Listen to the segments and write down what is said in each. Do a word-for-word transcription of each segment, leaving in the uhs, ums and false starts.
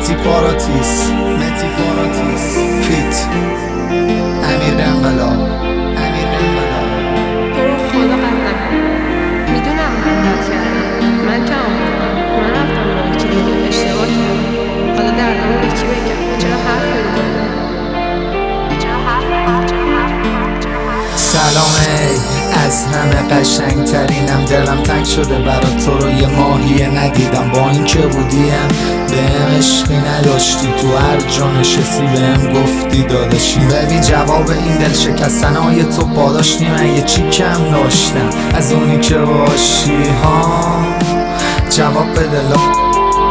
متی پاراتیس متی پاراتیس فیت امیر دنبلا امیر دنبلا. تو رو خدا قدم میدونم من بد کردم، من کم بودم، من رفتم راهی که دیگه اشتباه کردم. حالا دردمو به کی بگم؟ چرا حرف نمی‌زنی؟ چرا حرف نمی‌زنی؟ سلام ای از همه قشنگترینم، دلم تنگ شده برات، تو رو یه ماهیه ندیدم. با این که بودیم بهم عشقی نداشتی، تو هر جا نشستی بهم گفتی داداشی. ببین جواب این دل شکستنهای تو پاداش نی، من یه چی کم داشتم از اونی که باشی ها. جواب بده لا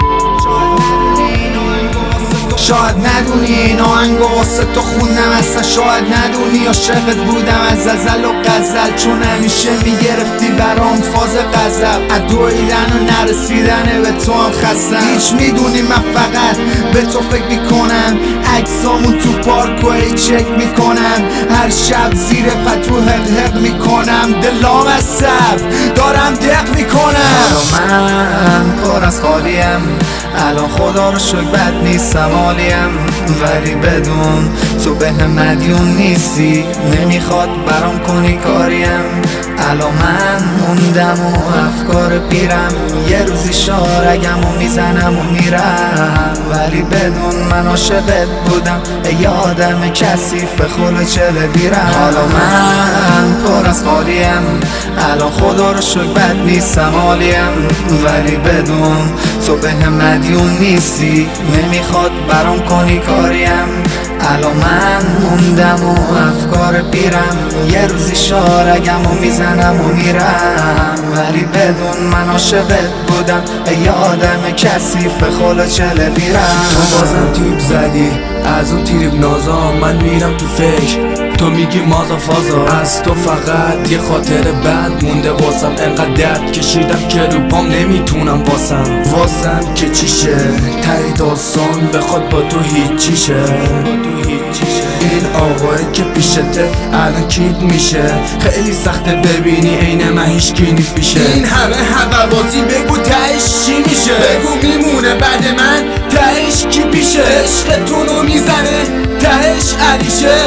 شاید ندونی این آهنگو واسه تو خوندم، اصلا شاید ندونی عاشقت بودم از ازل و غزل، چون همیشه میگرفتی برام فاز غضب. ادویدن و نرسیدن به تو هم خستم، هیچ میدونی من فقط به تو فکر میکنم. عکسامون تو پارکو ای چک میکنم، هر شب زیر پتو حق حق میکنم. دلام از صف دارم دق میکنم. من پر از خالیم الان، خدا رو شکر بد نیستم عالیم، ولی بدون تو به هم مدیون نیستی، نمیخواد برام کنی کاریم. الان من موندم و افکار پیرم، یه روزی شارگم و میزنم و میرم، ولی بدون من عاشقت بودم ای آدم کثیف خل چله بیرم. حالا من پر از خالیم الان، خدا رو شکر بد نیستم عالیم، ولی بدون تو به هم مدیون نیستی، نمیخواد برام کنی کاریم. الان من موندم و افکار پیرم، یه روزی شارگم و میزنم و میرم، ولی بدون من عاشقت بودم ای آدم کثیف خل چله بیرم. تو بازم تیپ زدی از اون تیپ نازا، من میرم تو فکر تو میگی مازا فازا. از تو فقط یه خاطر بد مونده واسم، انقدر درد کشیدم که رو پام نمیتونم واسم واسم که چیشه تایی داستان بخواد با تو هیچیشه. این آقایی که پیشته الان کیت میشه، خیلی سخته ببینی عین من هیچکی نیست پیشه. این همه هوابازی بگو تهش چی میشه، بگو میمونه بعد من تهش کی پیشه. عشق تو رو میزنه تهش علیشه،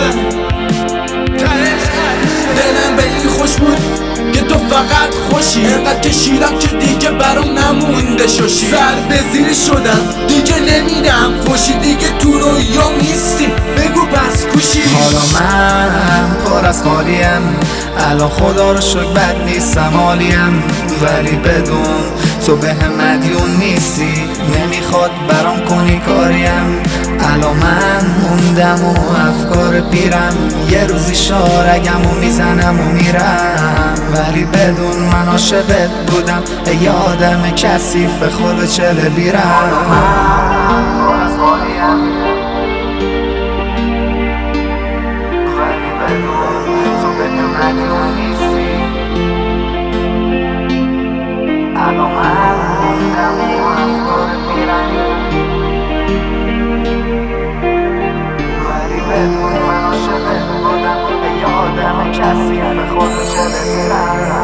دلم به این خوش بود که تو فقط خوشی، انقدر کشیدم که دیگه برام نمونده شوشی. سر به زیر شدم دیگه نمیدم فوشی، دیگه تو رویام نیستی بگو بس کوشی. حالا من پر از خالیم الان، خدا رو شکر بد نیستم عالیم، ولی بدون تو به هم مدیون نیستی، نمیخواد برام کنی کاریم. الان من موندم و افکار پیرم، یه روزی شارگم و میزنم و میرم، ولی بدون من عاشقت بودم ای آدم کثیف خل چله بیرم. من پر از خالیم ولی بدون تو به هم مدیون نیستی، الان من موندم و افکار پیرم، ولی بدون من عاشقت بودم ای آدم کثیف خل چله بیرم.